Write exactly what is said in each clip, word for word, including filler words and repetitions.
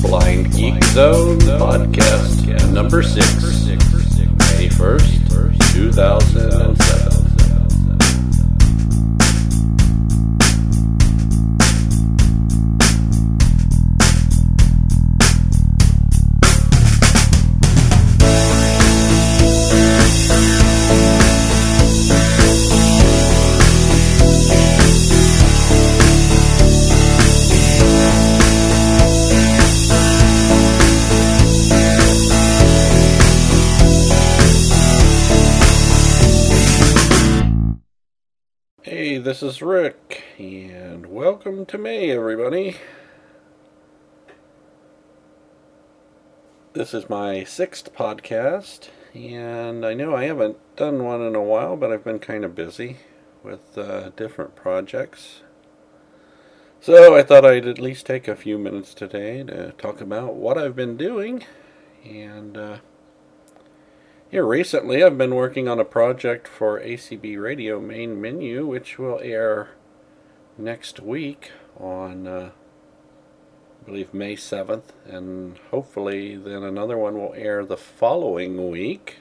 Blind Geek Zone Podcast number six, May first, two thousand seven. Hey, this is Rick, and welcome to May, everybody. This is my sixth podcast, and I know I haven't done one in a while, but I've been kind of busy with uh, different projects. So I thought I'd at least take a few minutes today to talk about what I've been doing, and uh, Here recently I've been working on a project for A C B Radio Main Menu, which will air next week on, uh, I believe, May seventh, and hopefully then another one will air the following week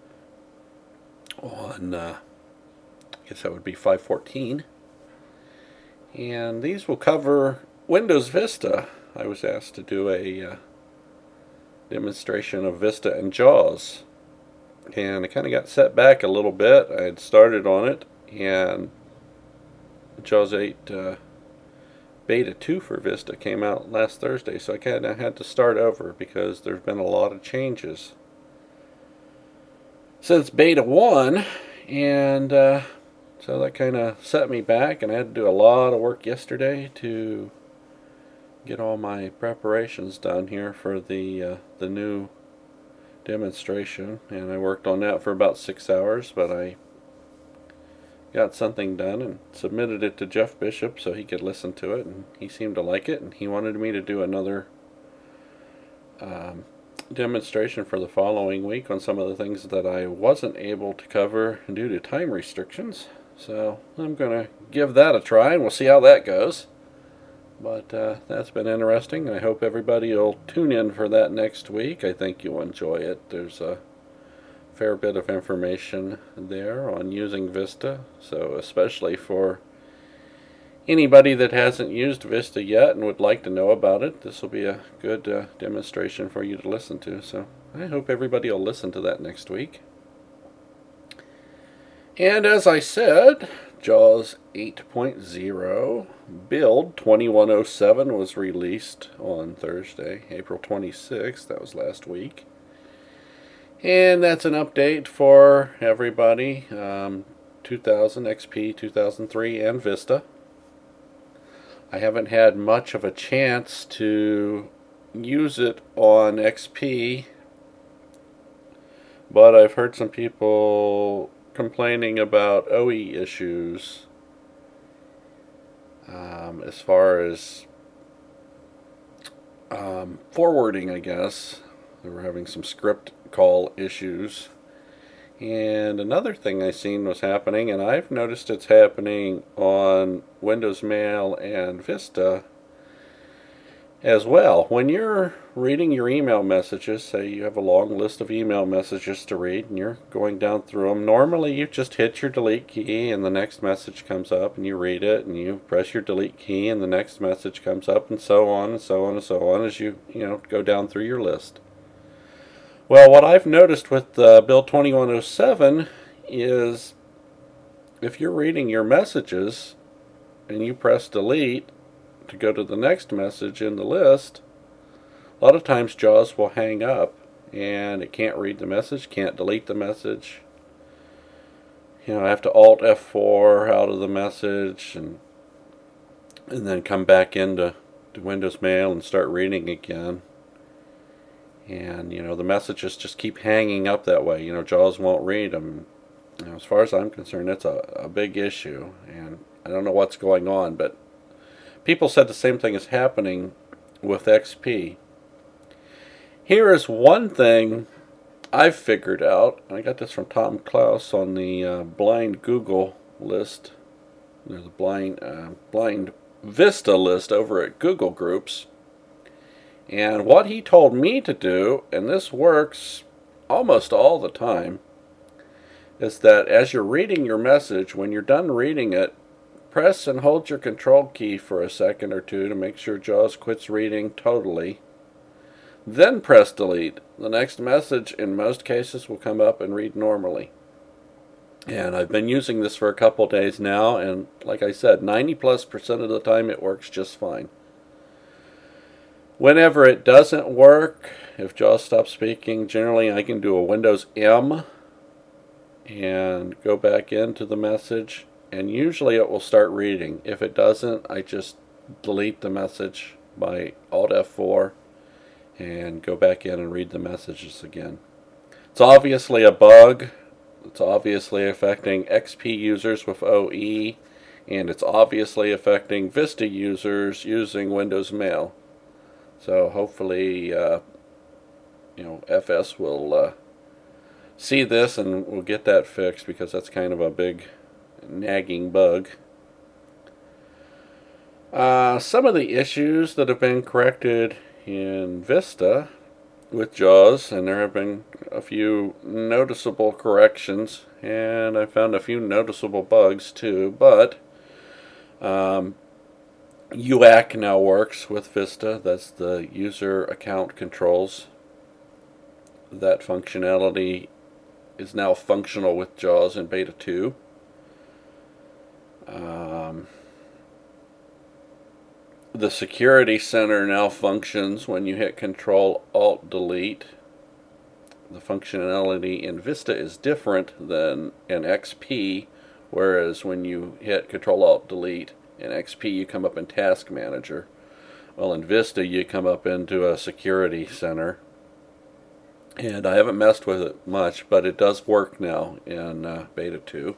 on, uh, I guess that would be five fourteen. And these will cover Windows Vista. I was asked to do a uh, demonstration of Vista and JAWS. And I kind of got set back a little bit. I had started on it, and JAWS eight uh, Beta two for Vista came out last Thursday, so I kind of had to start over because there's been a lot of changes since Beta one, and uh, so that kind of set me back, and I had to do a lot of work yesterday to get all my preparations done here for the uh, the new demonstration, and I worked on that for about six hours, but I got something done and submitted it to Jeff Bishop so he could listen to it, and he seemed to like it, and he wanted me to do another um, demonstration for the following week on some of the things that I wasn't able to cover due to time restrictions. So I'm going to give that a try, and we'll see how that goes. But uh, that's been interesting. I hope everybody will tune in for that next week. I think you'll enjoy it. There's a fair bit of information there on using Vista, so especially for anybody that hasn't used Vista yet and would like to know about it, this will be a good uh, demonstration for you to listen to. So I hope everybody will listen to that next week. And as I said, JAWS eight point oh build twenty-one oh seven was released on Thursday, April twenty-sixth. That was last week. And that's an update for everybody, um, two thousand, X P, two thousand three, and Vista. I haven't had much of a chance to use it on X P, but I've heard some people complaining about O E issues um, as far as um, forwarding, I guess. They were having some script call issues. And another thing I seen was happening, and I've noticed it's happening on Windows Mail and Vista as well. When you're reading your email messages, say you have a long list of email messages to read and you're going down through them, normally you just hit your delete key and the next message comes up and you read it, and you press your delete key and the next message comes up, and so on and so on and so on as you, you know, go down through your list. Well, what I've noticed with uh, Build twenty-one oh seven is if you're reading your messages and you press delete to go to the next message in the list, a lot of times JAWS will hang up and it can't read the message, can't delete the message. You know, I have to Alt F four out of the message and and then come back into to Windows Mail and start reading again. And, you know, the messages just keep hanging up that way. You know, JAWS won't read them. You know, as far as I'm concerned, that's a, a big issue, and I don't know what's going on, but people said the same thing is happening with X P. Here is one thing I've figured out. I got this from Tom Klaus on the uh, Blind Google list. You know, the blind, uh, blind Vista list over at Google Groups. And what he told me to do, and this works almost all the time, is that as you're reading your message, when you're done reading it, press and hold your control key for a second or two to make sure JAWS quits reading totally. Then press delete. The next message in most cases will come up and read normally. And I've been using this for a couple days now, and like I said, ninety plus percent of the time it works just fine. Whenever it doesn't work, if JAWS stops speaking, generally I can do a Windows M and go back into the message, and usually it will start reading. If it doesn't, I just delete the message by Alt F four and go back in and read the messages again. It's obviously a bug. It's obviously affecting X P users with O E, and it's obviously affecting Vista users using Windows Mail. So hopefully, uh, you know, F S will uh, see this and we'll get that fixed, because that's kind of a big nagging bug. Uh, some of the issues that have been corrected in Vista with JAWS, and there have been a few noticeable corrections, and I found a few noticeable bugs too, but um, U A C now works with Vista. That's the user account controls. That functionality is now functional with JAWS in Beta two. Um, the Security Center now functions when you hit Control Alt Delete. The functionality in Vista is different than in X P, whereas when you hit Control Alt Delete in X P you come up in Task Manager. Well, in Vista you come up into a Security Center. And I haven't messed with it much, but it does work now in uh, Beta two.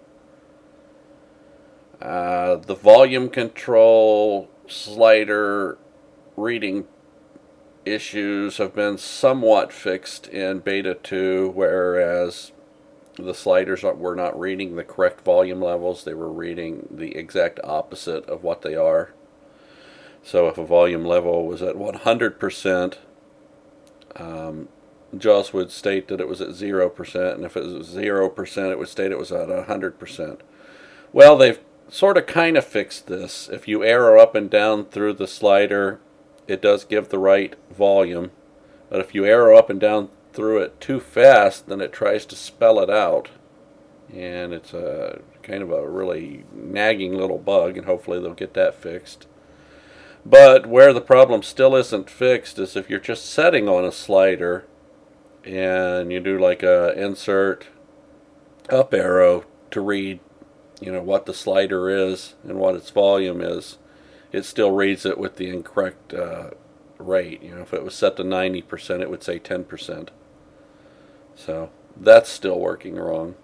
Uh, the volume control slider reading issues have been somewhat fixed in Beta two, whereas the sliders were not reading the correct volume levels. They were reading the exact opposite of what they are. So if a volume level was at one hundred percent, um, JAWS would state that it was at zero percent, and if it was zero percent, it would state it was at one hundred percent. Well, they've sort of kind of fixed this. If you arrow up and down through the slider, it does give the right volume. But if you arrow up and down through it too fast, then it tries to spell it out. And it's a kind of a really nagging little bug, and hopefully they'll get that fixed. But where the problem still isn't fixed is if you're just setting on a slider and you do like a insert up arrow to read, you know, what the slider is and what its volume is, it still reads it with the incorrect uh, rate. You know, if it was set to ninety percent, it would say ten percent. So that's still working wrong.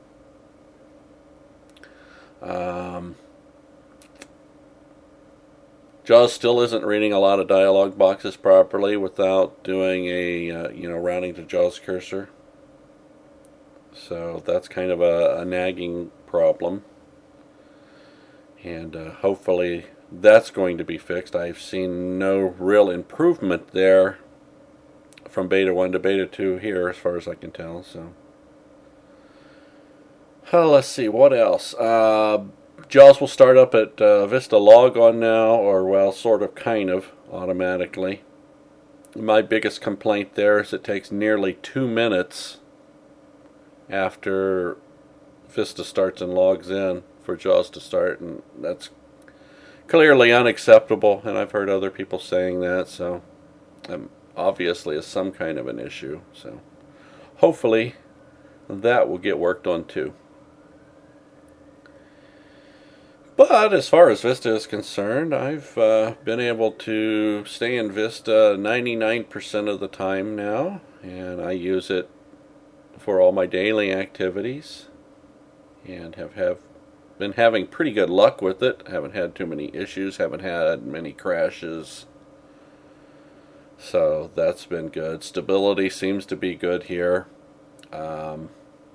Um, JAWS still isn't reading a lot of dialog boxes properly without doing a, uh, you know, rounding to JAWS cursor. So that's kind of a, a nagging problem. And uh, hopefully that's going to be fixed. I've seen no real improvement there from Beta one to Beta two here, as far as I can tell. So, uh, let's see, what else? Uh, JAWS will start up at uh, Vista Logon now, or well, sort of, kind of, automatically. My biggest complaint there is it takes nearly two minutes after Vista starts and logs in for JAWS to start, and that's clearly unacceptable, and I've heard other people saying that, so um, obviously it's some kind of an issue. So hopefully that will get worked on too. But as far as Vista is concerned, I've uh, been able to stay in Vista ninety-nine percent of the time now, and I use it for all my daily activities, and have, have been having pretty good luck with it. Haven't had too many issues, haven't had many crashes, so that's been good. Stability seems to be good here. Um,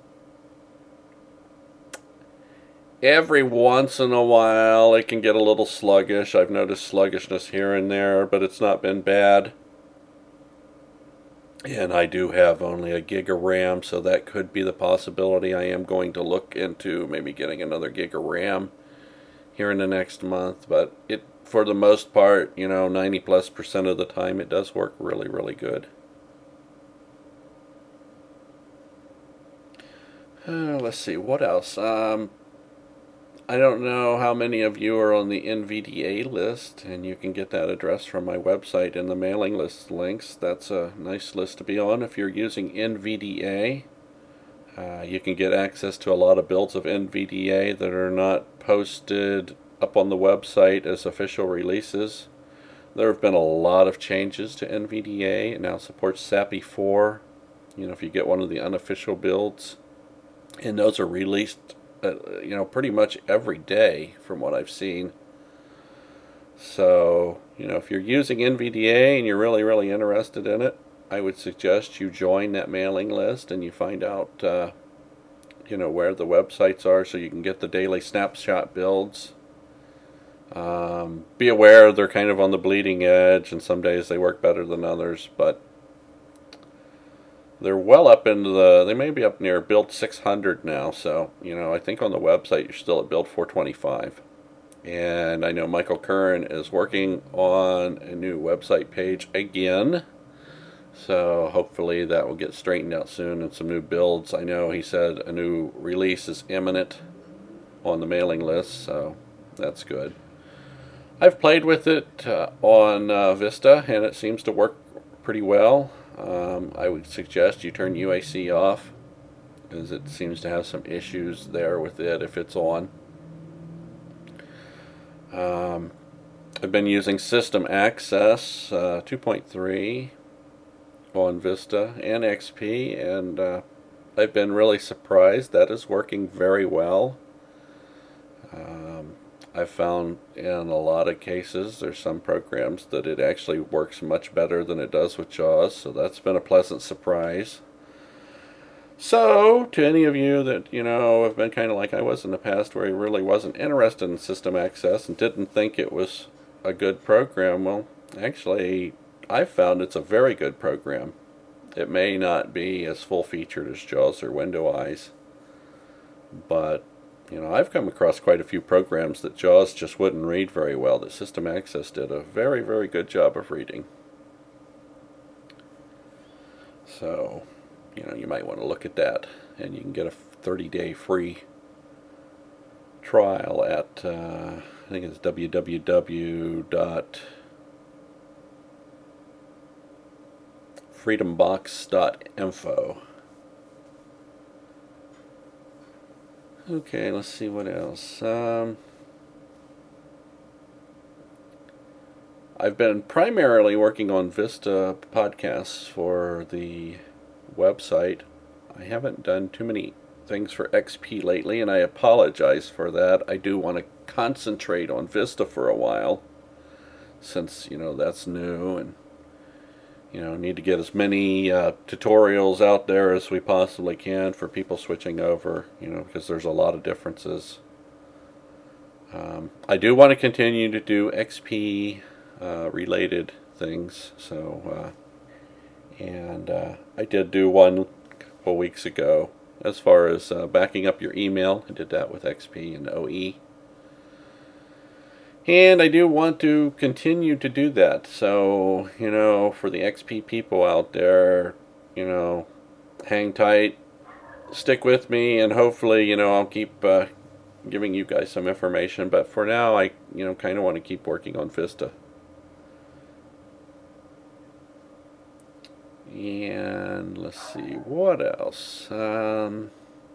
Every once in a while it can get a little sluggish. I've noticed sluggishness here and there, but it's not been bad. And I do have only a gig of RAM, so that could be the possibility. I am going to look into maybe getting another gig of RAM here in the next month, but it, for the most part, you know, ninety plus percent of the time, it does work really, really good. Uh, let's see, what else? Um, I don't know how many of you are on the N V D A list, and you can get that address from my website in the mailing list links. That's a nice list to be on if you're using N V D A. Uh, you can get access to a lot of builds of N V D A that are not posted up on the website as official releases. There have been a lot of changes to N V D A. It now supports SAPI four, you know, if you get one of the unofficial builds. And those are released Uh, you know, pretty much every day from what I've seen. So, you know, if you're using N V D A and you're really, really interested in it, I would suggest you join that mailing list and you find out, uh, you know, where the websites are so you can get the daily snapshot builds. Um, be aware they're kind of on the bleeding edge, and some days they work better than others, but they're well up into the, they may be up near build six hundred now, so, you know, I think on the website you're still at build four twenty-five. And I know Michael Curran is working on a new website page again, so hopefully that will get straightened out soon and some new builds. I know he said a new release is imminent on the mailing list, so that's good. I've played with it uh, on uh, Vista, and it seems to work pretty well. Um, I would suggest you turn U A C off, as it seems to have some issues there with it if it's on. Um, I've been using System Access uh, two point three on Vista and X P, and uh, I've been really surprised. That is working very well. Um, I've found in a lot of cases there's some programs that it actually works much better than it does with JAWS, so that's been a pleasant surprise. So, to any of you that, you know, have been kind of like I was in the past, where you really wasn't interested in System Access and didn't think it was a good program, well, actually, I've found it's a very good program. It may not be as full-featured as JAWS or WindowEyes, but you know, I've come across quite a few programs that JAWS just wouldn't read very well, that System Access did a very, very good job of reading. So, you know, you might want to look at that, and you can get a thirty day free trial at, uh, I think it's w w w dot freedom box dot info. Okay, let's see what else. Um, I've been primarily working on Vista podcasts for the website. I haven't done too many things for X P lately, and I apologize for that. I do want to concentrate on Vista for a while, since, you know, that's new, and you know, need to get as many uh, tutorials out there as we possibly can for people switching over, you know, because there's a lot of differences. Um, I do want to continue to do X P uh, related things, so, uh, and uh, I did do one a couple weeks ago as far as uh, backing up your email. I did that with X P and O E. And I do want to continue to do that. So, you know, for the X P people out there, you know, hang tight, stick with me, and hopefully, you know, I'll keep uh, giving you guys some information. But for now, I, you know, kind of want to keep working on Vista. And let's see, what else? Um,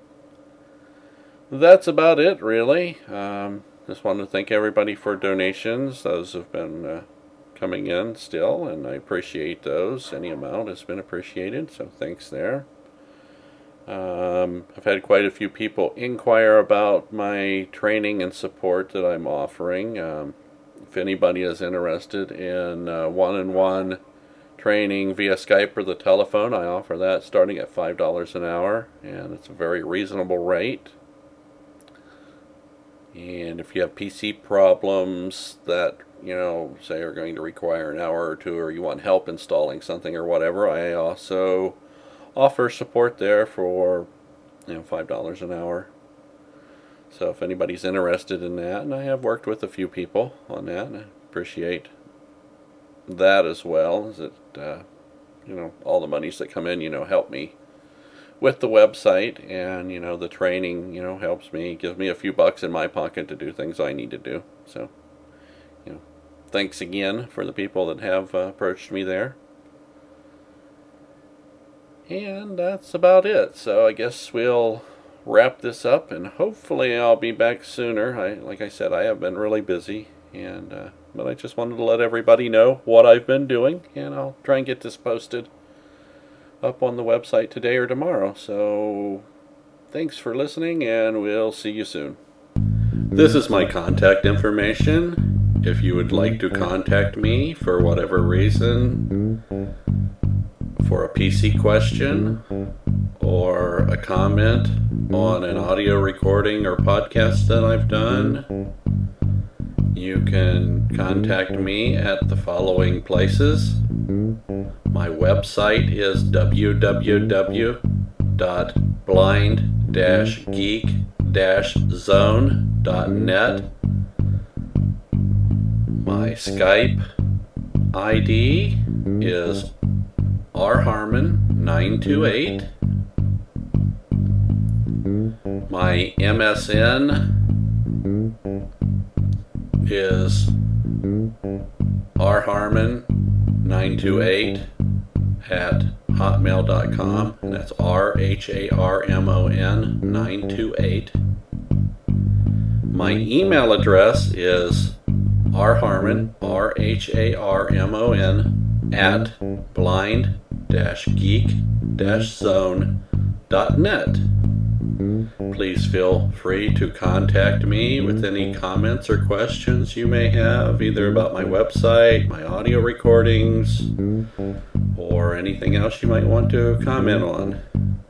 that's about it, really. Um, Just wanted to thank everybody for donations. Those have been uh, coming in still, and I appreciate those. Any amount has been appreciated, so thanks there. Um, I've had quite a few people inquire about my training and support that I'm offering. Um, if anybody is interested in uh, one-on-one training via Skype or the telephone, I offer that starting at five dollars an hour, and it's a very reasonable rate. And if you have P C problems that you know, say are going to require an hour or two, or you want help installing something or whatever, I also offer support there for, you know, five dollars an hour. So if anybody's interested in that, and I have worked with a few people on that, and I appreciate that as well, is that, uh, you know, all the monies that come in, you know, help me with the website, and, you know, the training, you know, helps me, gives me a few bucks in my pocket to do things I need to do. So, you know, thanks again for the people that have uh, approached me there. And that's about it. So I guess we'll wrap this up, and hopefully I'll be back sooner. I, like I said, I have been really busy, and uh, but I just wanted to let everybody know what I've been doing, and I'll try and get this posted up on the website today or tomorrow. So thanks for listening, and we'll see you soon. This is my contact information. If you would like to contact me for whatever reason, for a P C question or a comment on an audio recording or podcast that I've done, you can contact me at the following places. My website is w w w dot blind dash geek dash zone dot net. My Skype I D is r harmon nine two eight. My M S N is r harmon nine two eight at hotmail dot com, and that's R H A R M O N nine two eight. My email address is rharmon, R H A R M O N, at blind dash geek dash zone dot net. Please feel free to contact me with any comments or questions you may have, either about my website, my audio recordings, or anything else you might want to comment on.